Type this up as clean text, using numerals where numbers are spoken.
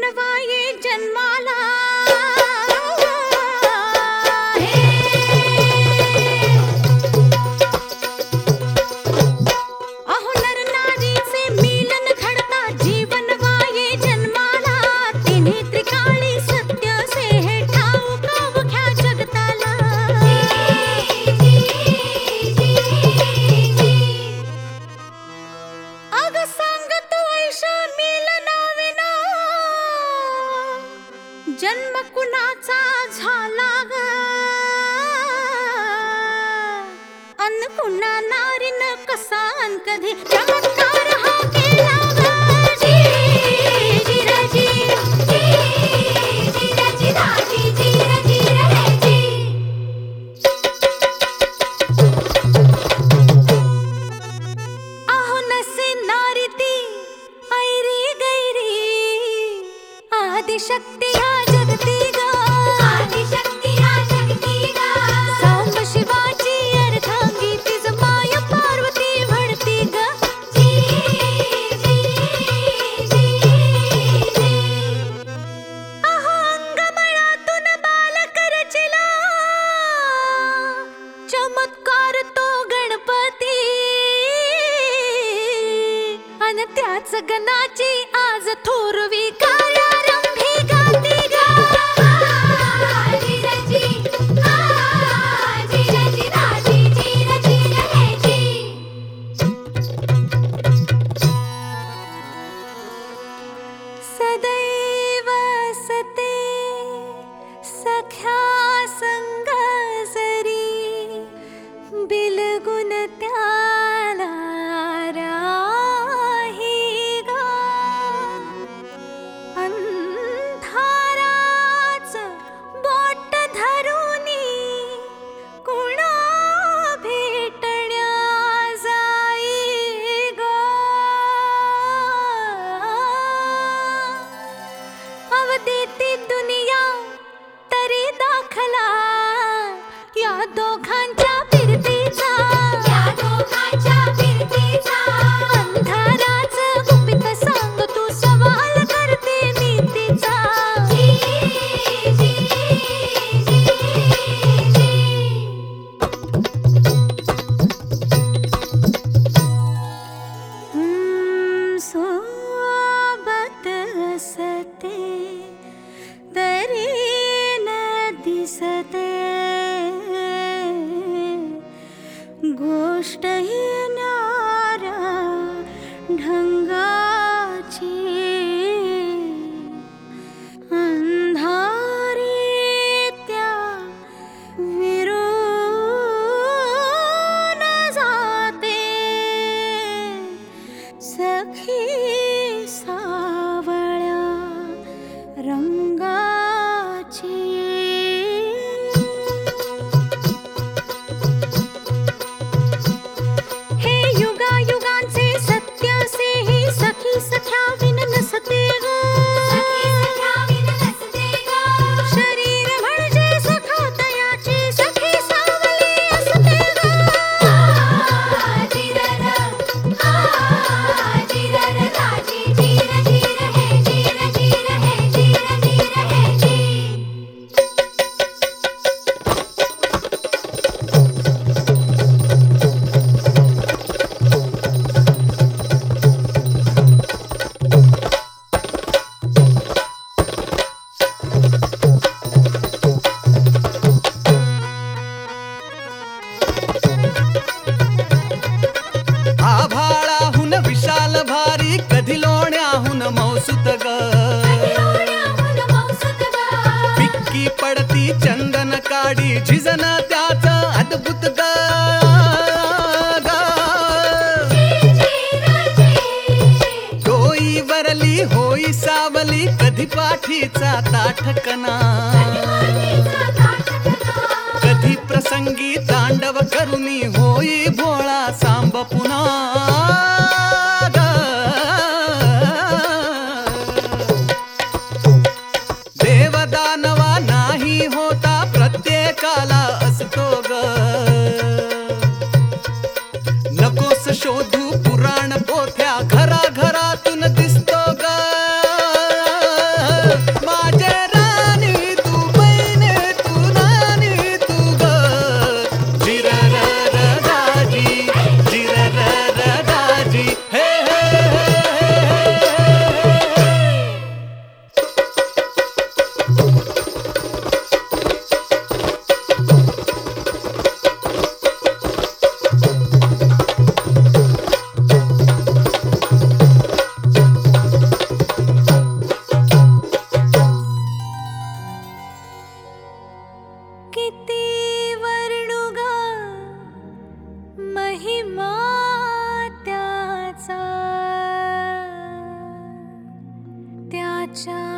जीवनवा ये जन्माला अहो नर नारी से मिलन घडता जीवनवा ये जन्माला तिन्ही त्रिकाळी सत्य से हे ठाऊक अवघ्या जगताला अग सांग तू ऐशा मिलनाविना जन्म कुणाचा झाला ग अन कुणा नारीन कसा अन कधी चमत्कार हा केला ग जिरजी जिरजी दाजी जिरजी रजी अहो नसे नारी ती ऐरी गैरी आदिशक्ती हा जगती ग आदिशक्ती हा जगती ग सांब शिवाची अर्धांगी तिज माय पार्वती भडती ग अहो अंगमळातून बालक रचिला चमत्कार तो गणपती अन त्याच गणाची आज थोरवी कार्यारंभी गाती ग जिरजी दाजी जिरजी रहेजी सदैव सते सख्या संग जरी बिलगुन त्याला राही ग अंधाराच बोट धरुनी कुणा भेटण्या जाई ग अवदेती दुनिया तरी दाखला या दोघांच्या फिरतीचा अंधाराच गुपित सांग तू सवाल करते नीतीचा सोबत असते तरी न दिसते गोष्ट ही न्यारा ढंगाची अंधारी त्या विरून जाते सखी सावळ्या रंगाची हे युगायुगांचे सत्य से ही सखी सख्या विन नसते ग शरीर म्हणजे सखा तयाची सखी सावली असते ग आभाळाहून विशाल भारी कधी लोण्याहून मौसूत ग पिक्की पडती चंदन काडी झिजन त्याच अद्भुत ग डोई वरली होई सावली कधी पाठीचा ताठकना कधी प्रसंगी तांडव करुनी होई भोळा सांब पुन्हा देवदानवा नाही होता प्रत्येकाला असतो ग नकोस शोधू पुराण पोथ्या घरा घरातून दिसतो ग तुझ्या